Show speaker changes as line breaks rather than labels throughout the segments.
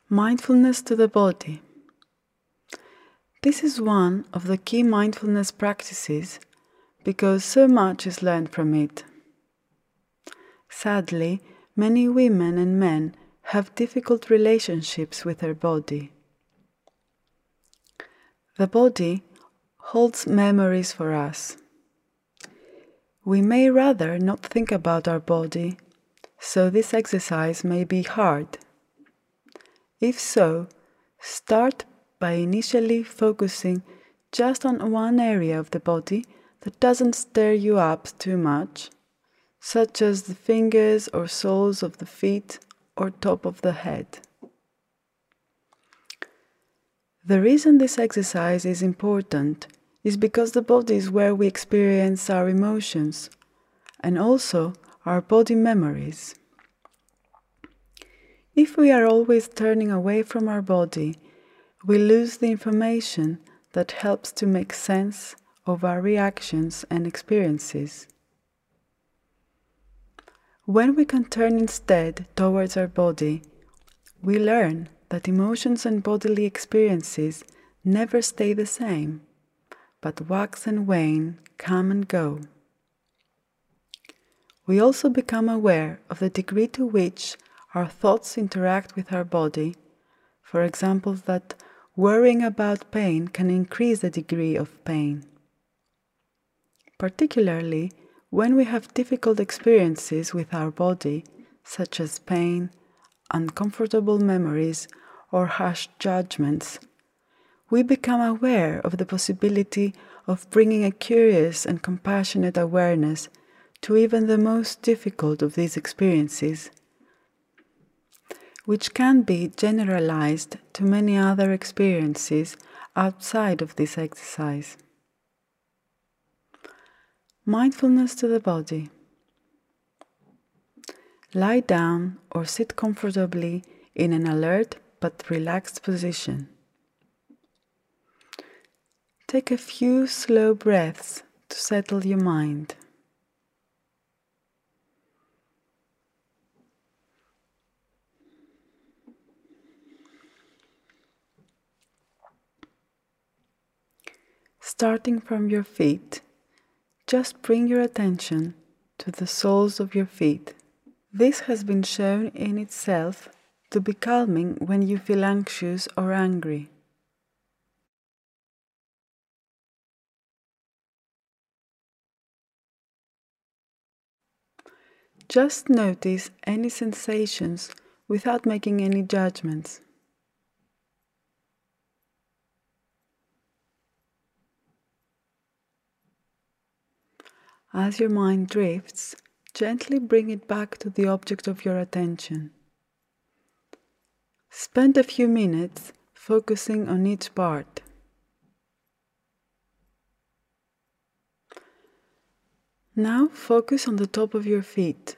Mindfulness to the body. This is one of the key mindfulness practices because so much is learned from it. Sadly, many women and men have difficult relationships with their body. The body holds memories for us. We may rather not think about our body, so this exercise may be hard. If so, start by initially focusing just on one area of the body that doesn't stir you up too much, such as the fingers or soles of the feet or top of the head. The reason this exercise is important is because the body is where we experience our emotions and also our body memories. If we are always turning away from our body, we lose the information that helps to make sense of our reactions and experiences. When we can turn instead towards our body, we learn that emotions and bodily experiences never stay the same, but wax and wane, come and go. We also become aware of the degree to which our thoughts interact with our body. For example, that worrying about pain can increase the degree of pain. Particularly when we have difficult experiences with our body, such as pain, uncomfortable memories, or harsh judgments, we become aware of the possibility of bringing a curious and compassionate awareness to even the most difficult of these experiences, which can be generalized to many other experiences outside of this exercise. Mindfulness to the body. Lie down or sit comfortably in an alert but relaxed position. Take a few slow breaths to settle your mind. Starting from your feet, just bring your attention to the soles of your feet. This has been shown in itself to be calming when you feel anxious or angry. Just notice any sensations without making any judgments. As your mind drifts, gently bring it back to the object of your attention. Spend a few minutes focusing on each part. Now focus on the top of your feet.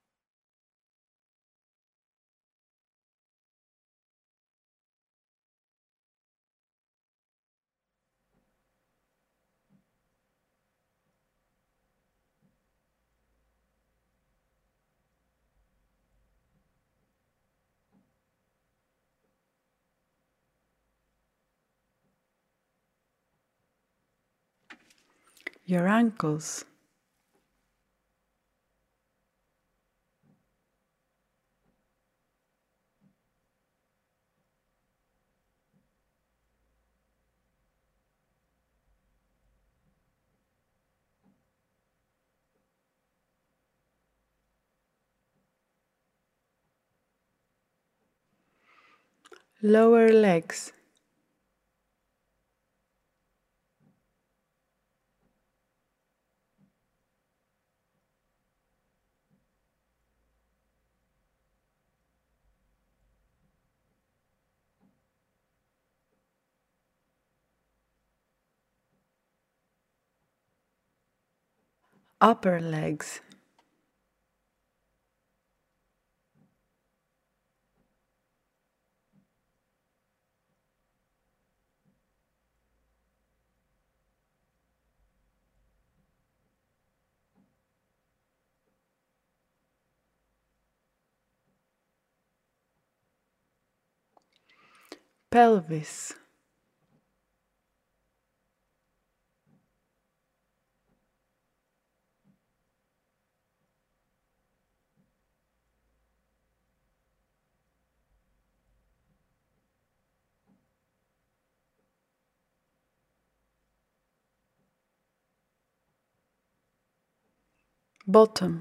Your ankles, lower legs, upper legs, pelvis, bottom,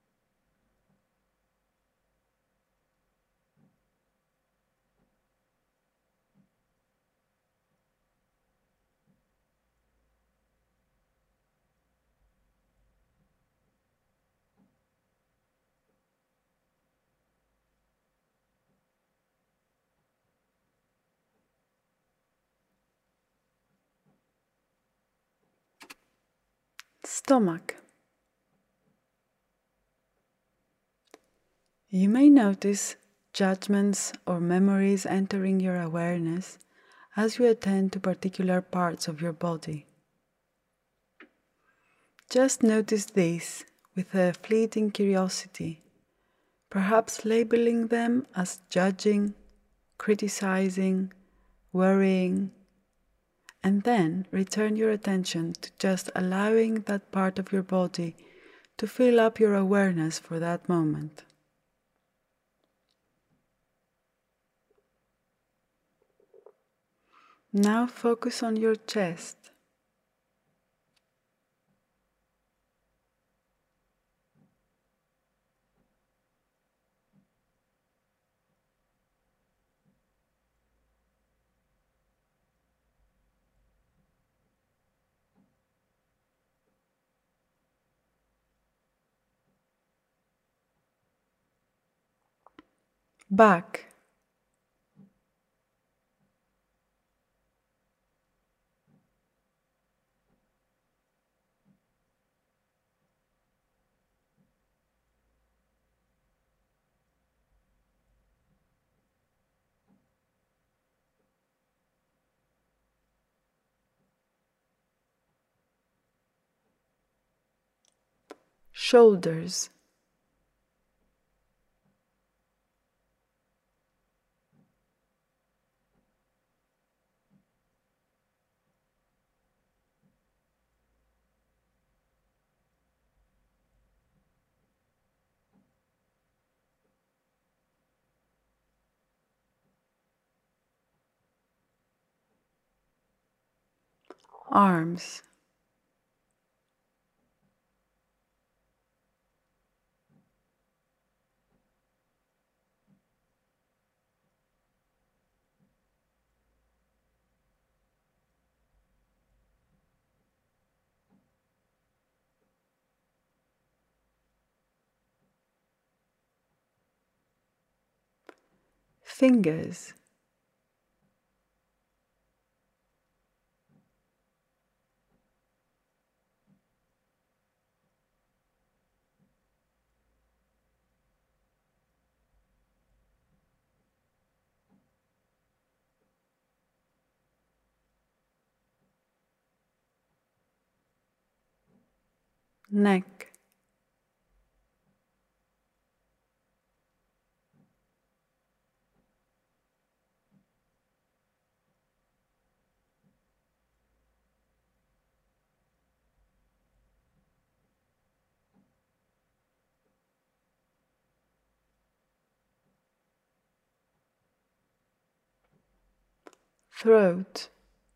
stomach. You may notice judgments or memories entering your awareness as you attend to particular parts of your body. Just notice these with a fleeting curiosity, perhaps labeling them as judging, criticizing, worrying, and then return your attention to just allowing that part of your body to fill up your awareness for that moment. Now focus on your chest. Back, shoulders, arms, fingers, neck, throat,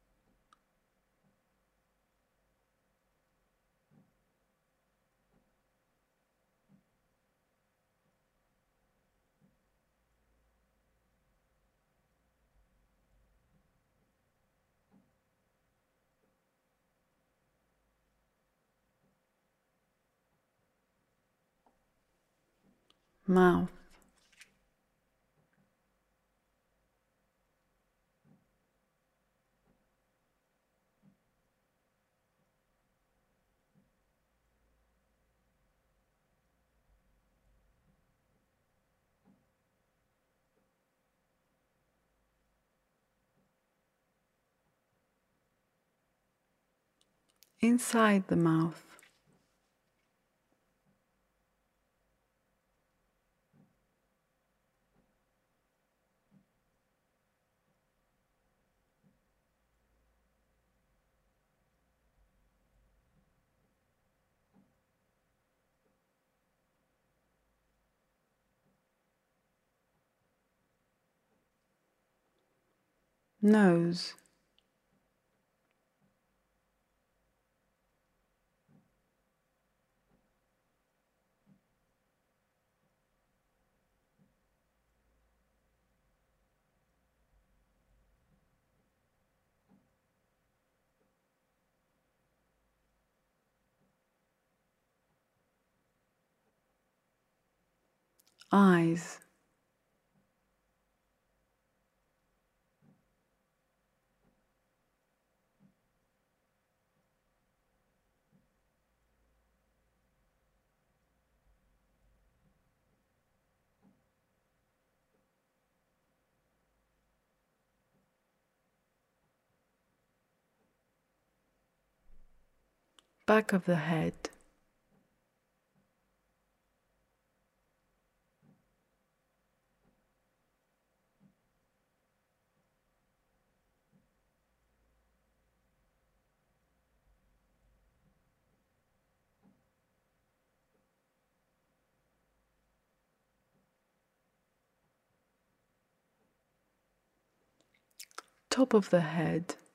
mouth. Inside the mouth, nose, eyes, back of the head, top of the head,